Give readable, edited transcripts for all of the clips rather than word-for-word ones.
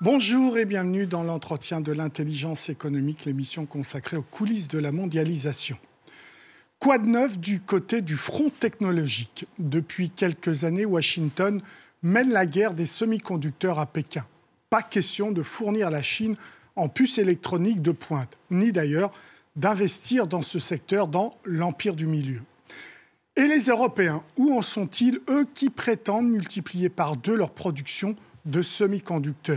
Bonjour et bienvenue dans l'entretien de l'intelligence économique, l'émission consacrée aux coulisses de la mondialisation. Quoi de neuf du côté du front technologique ? Depuis quelques années, Washington mène la guerre des semi-conducteurs à Pékin. Pas question de fournir la Chine en puces électroniques de pointe, ni d'ailleurs d'investir dans ce secteur dans l'empire du milieu. Et les Européens, où en sont-ils, eux qui prétendent multiplier par 2 leur production de semi-conducteurs ?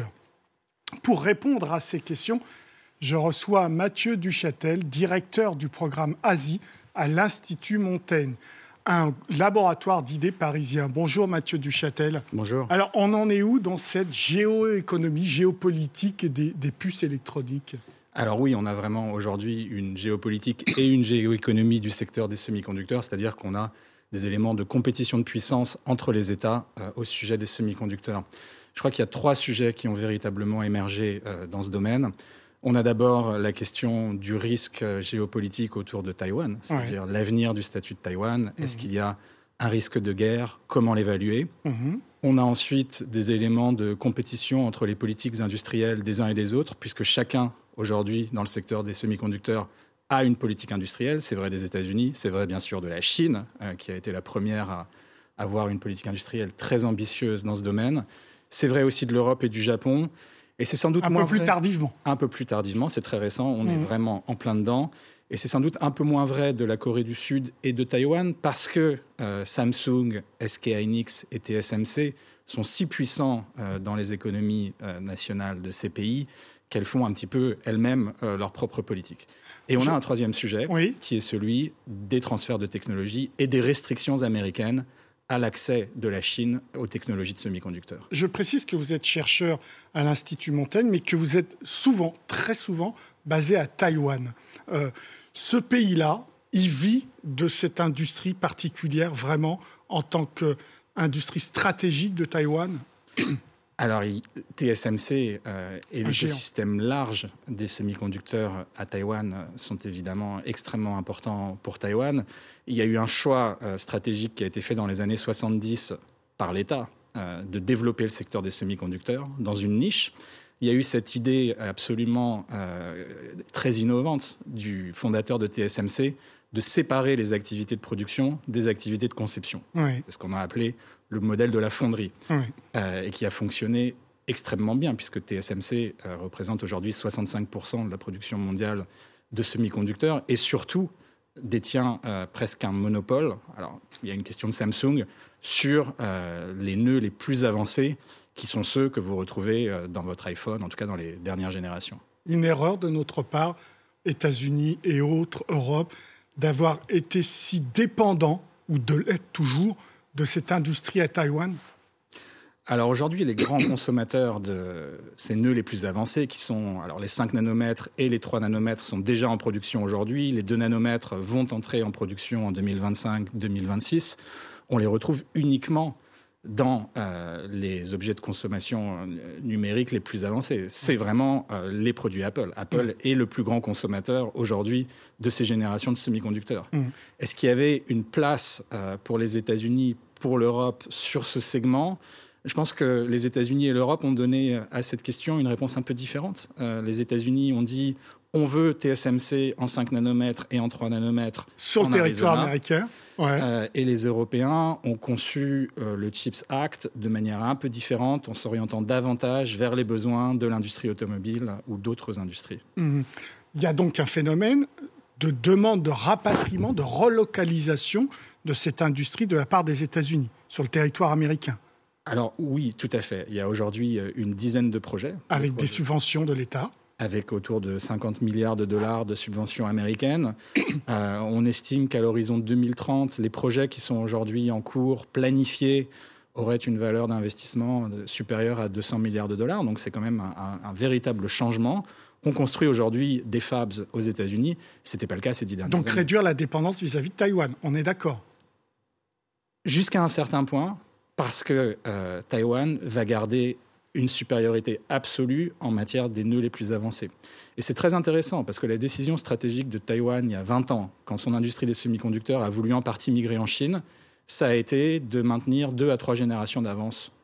Pour répondre à ces questions, je reçois Mathieu Duchâtel, directeur du programme Asie à l'Institut Montaigne, un laboratoire d'idées parisien. Bonjour Mathieu Duchâtel. Bonjour. Alors, on en est où dans cette géoéconomie, géopolitique des puces électroniques ? Alors oui, on a vraiment aujourd'hui une géopolitique et une géoéconomie du secteur des semi-conducteurs, c'est-à-dire qu'on a des éléments de compétition de puissance entre les États au sujet des semi-conducteurs. Je crois qu'il y a 3 sujets qui ont véritablement émergé dans ce domaine. On a d'abord la question du risque géopolitique autour de Taïwan, c'est-à-dire l'avenir du statut de Taïwan. Est-ce qu'il y a un risque de guerre ? Comment l'évaluer ? On a ensuite des éléments de compétition entre les politiques industrielles des uns et des autres, puisque chacun, aujourd'hui, dans le secteur des semi-conducteurs, a une politique industrielle. C'est vrai des États-Unis, c'est vrai bien sûr de la Chine, qui a été la première à avoir une politique industrielle très ambitieuse dans ce domaine. C'est vrai aussi de l'Europe et du Japon. Et c'est sans doute un peu plus tardivement. Un peu plus tardivement, c'est très récent, on est vraiment en plein dedans. Et c'est sans doute un peu moins vrai de la Corée du Sud et de Taïwan parce que Samsung, SK hynix et TSMC sont si puissants dans les économies nationales de ces pays qu'elles font un petit peu elles-mêmes leur propre politique. Et on a un troisième sujet qui est celui des transferts de technologies et des restrictions américaines à l'accès de la Chine aux technologies de semi-conducteurs. Je précise que vous êtes chercheur à l'Institut Montaigne, mais que vous êtes souvent, très souvent, basé à Taïwan. Ce pays-là, il vit de cette industrie particulière, vraiment, en tant qu'industrie stratégique de Taïwan. Alors, TSMC et l'écosystème large des semi-conducteurs à Taïwan sont évidemment extrêmement importants pour Taïwan. Il y a eu un choix stratégique qui a été fait dans les années 70 par l'État de développer le secteur des semi-conducteurs dans une niche. Il y a eu cette idée absolument très innovante du fondateur de TSMC de séparer les activités de production des activités de conception. C'est ce qu'on a appelé le modèle de la fonderie, et qui a fonctionné extrêmement bien, puisque TSMC représente aujourd'hui 65% de la production mondiale de semi-conducteurs, et surtout détient presque un monopole. Alors, il y a une question de Samsung sur les nœuds les plus avancés, qui sont ceux que vous retrouvez dans votre iPhone, en tout cas dans les dernières générations. Une erreur de notre part, États-Unis et autres, Europe, d'avoir été si dépendants, ou de l'être toujours, de cette industrie à Taïwan ? Alors aujourd'hui, les grands consommateurs de ces nœuds les plus avancés, qui sont alors les 5 nanomètres et les 3 nanomètres, sont déjà en production aujourd'hui. Les 2 nanomètres vont entrer en production en 2025-2026. On les retrouve uniquement dans les objets de consommation numérique les plus avancés. C'est vraiment les produits Apple. Apple est le plus grand consommateur aujourd'hui de ces générations de semi-conducteurs. Est-ce qu'il y avait une place pour les États-Unis, pour l'Europe, sur ce segment ? Je pense que les États-Unis et l'Europe ont donné à cette question une réponse un peu différente. Les États-Unis ont dit on veut TSMC en 5 nanomètres et en 3 nanomètres sur le territoire américain. Et les Européens ont conçu le CHIPS Act de manière un peu différente, en s'orientant davantage vers les besoins de l'industrie automobile ou d'autres industries. Il y a donc un phénomène de demande de rapatriement, de relocalisation de cette industrie de la part des États-Unis sur le territoire américain. Alors oui, tout à fait. Il y a aujourd'hui une dizaine de projets. Avec des subventions de l'État. Avec autour de 50 milliards de dollars de subventions américaines. On estime qu'à l'horizon 2030, les projets qui sont aujourd'hui en cours, planifiés, auraient une valeur d'investissement supérieure à 200 milliards de dollars. Donc c'est quand même un véritable changement. On construit aujourd'hui des fabs aux États-Unis. Ce n'était pas le cas ces 10 dernières années. Donc réduire la dépendance vis-à-vis de Taïwan, on est d'accord ? Jusqu'à un certain point, parce que Taïwan va garder une supériorité absolue en matière des nœuds les plus avancés. Et c'est très intéressant, parce que la décision stratégique de Taïwan, il y a 20 ans, quand son industrie des semi-conducteurs a voulu en partie migrer en Chine, ça a été de maintenir 2 à 3 générations d'avance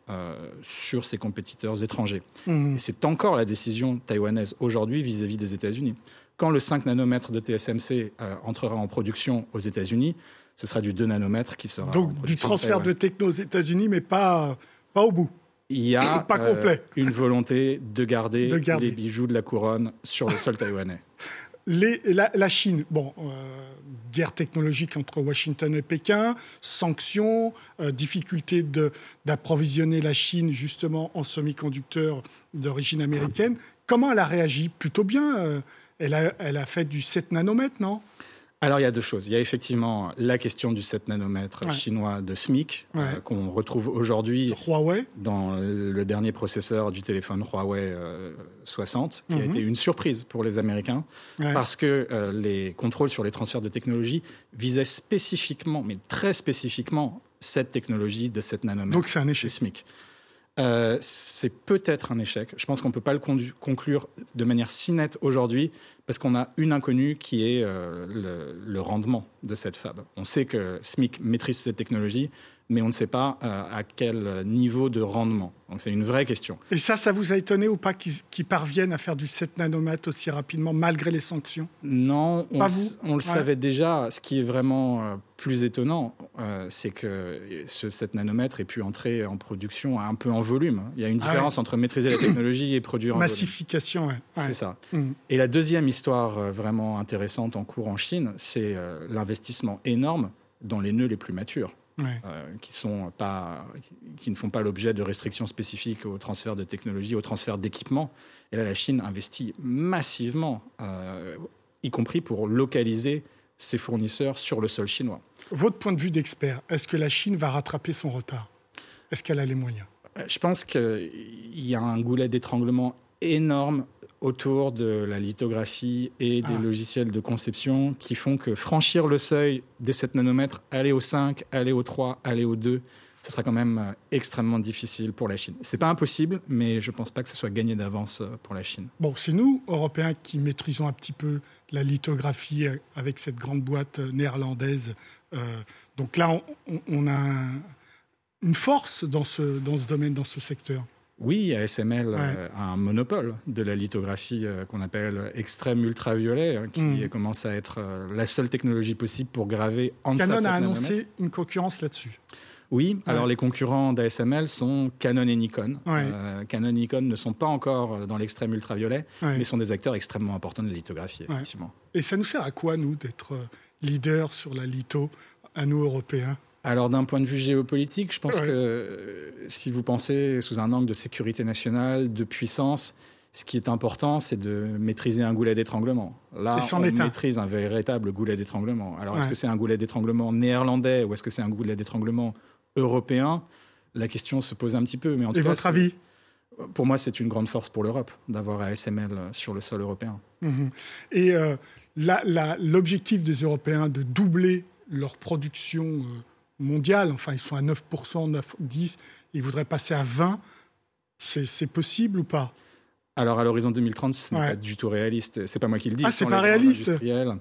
sur ses compétiteurs étrangers. Et c'est encore la décision taïwanaise aujourd'hui vis-à-vis des États-Unis. Quand le 5 nanomètres de TSMC entrera en production aux États-Unis, ce sera du 2 nanomètres qui sera donc du transfert de techno aux États-Unis, mais pas au bout. Il y a pas complet. Une volonté de garder les bijoux de la couronne sur le sol taïwanais. La Chine, guerre technologique entre Washington et Pékin, sanctions, difficulté d'approvisionner la Chine justement en semi-conducteurs d'origine américaine. Comment elle a réagi? Plutôt bien. Elle a fait du 7 nanomètres, non? Alors, il y a deux choses. Il y a effectivement la question du 7 nanomètres chinois de SMIC, qu'on retrouve aujourd'hui dans le dernier processeur du téléphone Huawei 60, qui a été une surprise pour les Américains, parce que les contrôles sur les transferts de technologie visaient spécifiquement, mais très spécifiquement, cette technologie de 7 nanomètres. Donc, c'est un échec. SMIC. C'est peut-être un échec. Je pense qu'on ne peut pas le conclure de manière si nette aujourd'hui parce qu'on a une inconnue qui est le rendement de cette fab. On sait que SMIC maîtrise cette technologie, mais on ne sait pas à quel niveau de rendement. Donc c'est une vraie question. Et ça vous a étonné ou pas qu'ils parviennent à faire du 7 nanomètres aussi rapidement malgré les sanctions? Non, on le savait déjà. Ce qui est vraiment plus étonnant, c'est que ce 7 nanomètres ait pu entrer en production un peu en volume. Il y a une différence entre maîtriser la technologie et produire en volume. Massification, c'est ça. Et la deuxième histoire vraiment intéressante en cours en Chine, c'est l'investissement énorme dans les nœuds les plus matures. Qui ne font pas l'objet de restrictions spécifiques au transfert de technologie, au transfert d'équipements. Et là, la Chine investit massivement, y compris pour localiser ses fournisseurs sur le sol chinois. Votre point de vue d'expert, est-ce que la Chine va rattraper son retard? Est-ce qu'elle a les moyens? Je pense qu'il y a un goulet d'étranglement énorme autour de la lithographie et des logiciels de conception qui font que franchir le seuil des 7 nanomètres, aller au 5, aller au 3, aller au 2, ce sera quand même extrêmement difficile pour la Chine. C'est pas impossible, mais je pense pas que ce soit gagné d'avance pour la Chine. Bon, c'est nous, Européens, qui maîtrisons un petit peu la lithographie avec cette grande boîte néerlandaise. Donc là, on a une force dans ce domaine, dans ce secteur. Oui, ASML a un monopole de la lithographie qu'on appelle extrême ultraviolet, qui commence à être la seule technologie possible pour graver en deçà de 7 nanomètres. Canon a annoncé une concurrence là-dessus. Oui, alors les concurrents d'ASML sont Canon et Nikon. Canon et Nikon ne sont pas encore dans l'extrême ultraviolet, mais sont des acteurs extrêmement importants de la lithographie, effectivement. Et ça nous sert à quoi, nous, d'être leaders sur la litho, à nous, Européens ? Alors, d'un point de vue géopolitique, je pense que si vous pensez sous un angle de sécurité nationale, de puissance, ce qui est important, c'est de maîtriser un goulet d'étranglement. Là, on maîtrise un véritable goulet d'étranglement. Alors, est-ce que c'est un goulet d'étranglement néerlandais ou est-ce que c'est un goulet d'étranglement européen? La question se pose un petit peu. Mais en tout cas, votre avis? Pour moi, c'est une grande force pour l'Europe d'avoir ASML sur le sol européen. Et l'objectif des Européens de doubler leur production mondiale, enfin ils sont à 9%, 9-10%, ils voudraient passer à 20%, c'est possible ou pas? Alors à l'horizon 2030, ce n'est pas du tout réaliste. C'est pas moi qui le dis. Ah, c'est pas réaliste.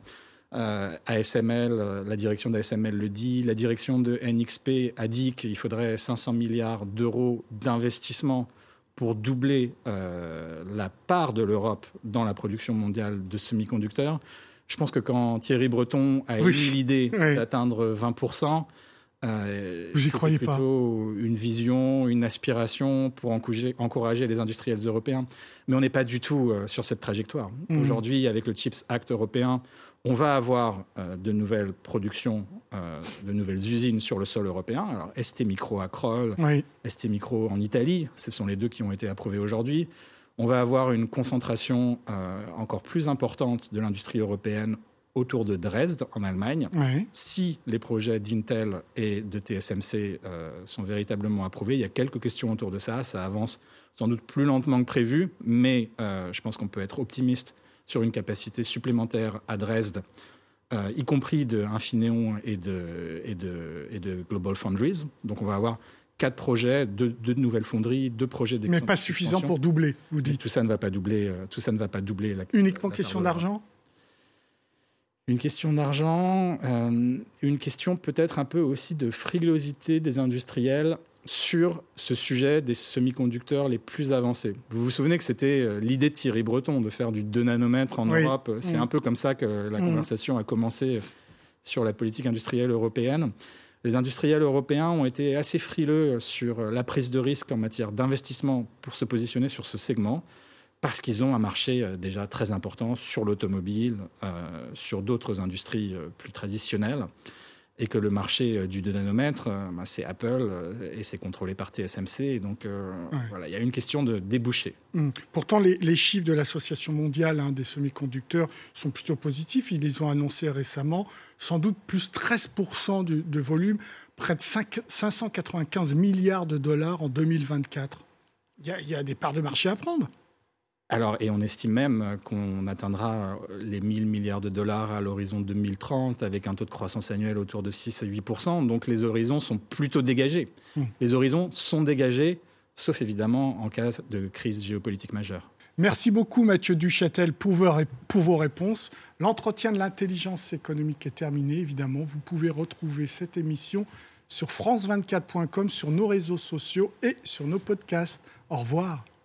ASML, la direction d'ASML le dit, la direction de NXP a dit qu'il faudrait 500 milliards d'euros d'investissement pour doubler la part de l'Europe dans la production mondiale de semi-conducteurs. Je pense que quand Thierry Breton a eu l'idée d'atteindre 20%, vous y croyez pas? Plutôt une vision, une aspiration pour encourager les industriels européens. Mais on n'est pas du tout sur cette trajectoire. Aujourd'hui, avec le CHIPS Act européen, on va avoir de nouvelles productions, de nouvelles usines sur le sol européen. Alors, STMicro à Crolles, STMicro en Italie, ce sont les deux qui ont été approuvés aujourd'hui. On va avoir une concentration encore plus importante de l'industrie européenne autour de Dresde, en Allemagne. Si les projets d'Intel et de TSMC sont véritablement approuvés, il y a quelques questions autour de ça. Ça avance sans doute plus lentement que prévu, mais je pense qu'on peut être optimiste sur une capacité supplémentaire à Dresde, y compris de Infineon et de Global Foundries. Donc on va avoir 4 projets, 2 nouvelles fonderies, 2 projets d'expansion. Mais pas suffisant pour doubler, vous dites. Tout ça ne va pas doubler. Uniquement question d'argent? Une question d'argent, une question peut-être un peu aussi de frilosité des industriels. sur ce sujet des semi-conducteurs les plus avancés. Vous vous souvenez que c'était l'idée de Thierry Breton de faire du 2 nanomètres en Europe. C'est un peu comme ça que la conversation a commencé sur la politique industrielle européenne. Les industriels européens ont été assez frileux sur la prise de risque en matière d'investissement pour se positionner sur ce segment, parce qu'ils ont un marché déjà très important sur l'automobile, sur d'autres industries plus traditionnelles, et que le marché du 2 nanomètres, c'est Apple et c'est contrôlé par TSMC. Et donc, voilà, il y a une question de débouché. Pourtant, les chiffres de l'Association mondiale des semi-conducteurs sont plutôt positifs. Ils les ont annoncés récemment. Sans doute plus 13% de volume, près de 595 milliards de dollars en 2024. Il y a des parts de marché à prendre. Alors, et on estime même qu'on atteindra les 1 000 milliards de dollars à l'horizon 2030 avec un taux de croissance annuel autour de 6 à 8%. Donc les horizons sont plutôt dégagés. Les horizons sont dégagés, sauf évidemment en cas de crise géopolitique majeure. Merci beaucoup Mathieu Duchâtel pour vos réponses. L'entretien de l'intelligence économique est terminé. Évidemment, vous pouvez retrouver cette émission sur france24.com, sur nos réseaux sociaux et sur nos podcasts. Au revoir.